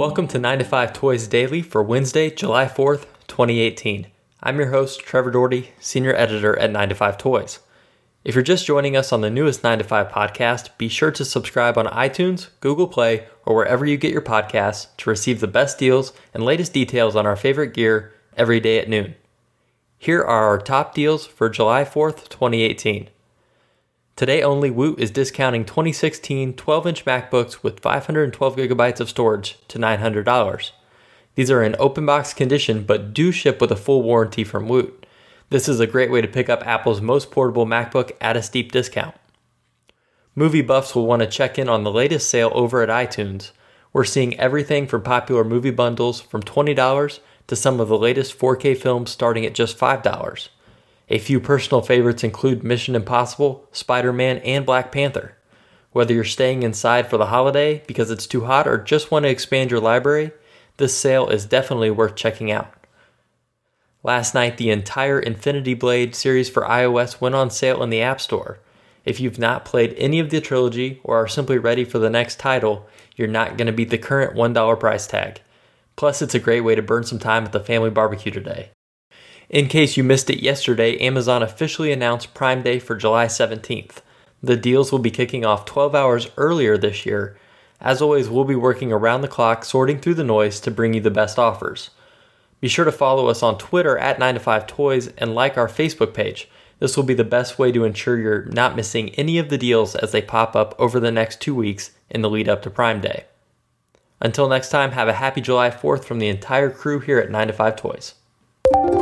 Welcome to 9 to 5 Toys Daily for Wednesday, July 4th, 2018. I'm your host, Trevor Doherty, Senior Editor at 9 to 5 Toys. If you're just joining us on the newest 9 to 5 podcast, be sure to subscribe on iTunes, Google Play, or wherever you get your podcasts to receive the best deals and latest details on our favorite gear every day at noon. Here are our top deals for July 4th, 2018. Today only, Woot is discounting 2016 12-inch MacBooks with 512 gigabytes of storage to $900. These are in open box condition but do ship with a full warranty from Woot. This is a great way to pick up Apple's most portable MacBook at a steep discount. Movie buffs will want to check in on the latest sale over at iTunes. We're seeing everything from popular movie bundles from $20 to some of the latest 4K films starting at just $5. A few personal favorites include Mission Impossible, Spider-Man, and Black Panther. Whether you're staying inside for the holiday because it's too hot or just want to expand your library, this sale is definitely worth checking out. Last night, the entire Infinity Blade series for iOS went on sale in the App Store. If you've not played any of the trilogy or are simply ready for the next title, you're not going to beat the current $1 price tag. Plus, it's a great way to burn some time at the family barbecue today. In case you missed it yesterday, Amazon officially announced Prime Day for July 17th. The deals will be kicking off 12 hours earlier this year. As always, we'll be working around the clock sorting through the noise to bring you the best offers. Be sure to follow us on Twitter at 9to5toys and like our Facebook page. This will be the best way to ensure you're not missing any of the deals as they pop up over the next 2 weeks in the lead up to Prime Day. Until next time, have a happy July 4th from the entire crew here at 9 to 5 Toys.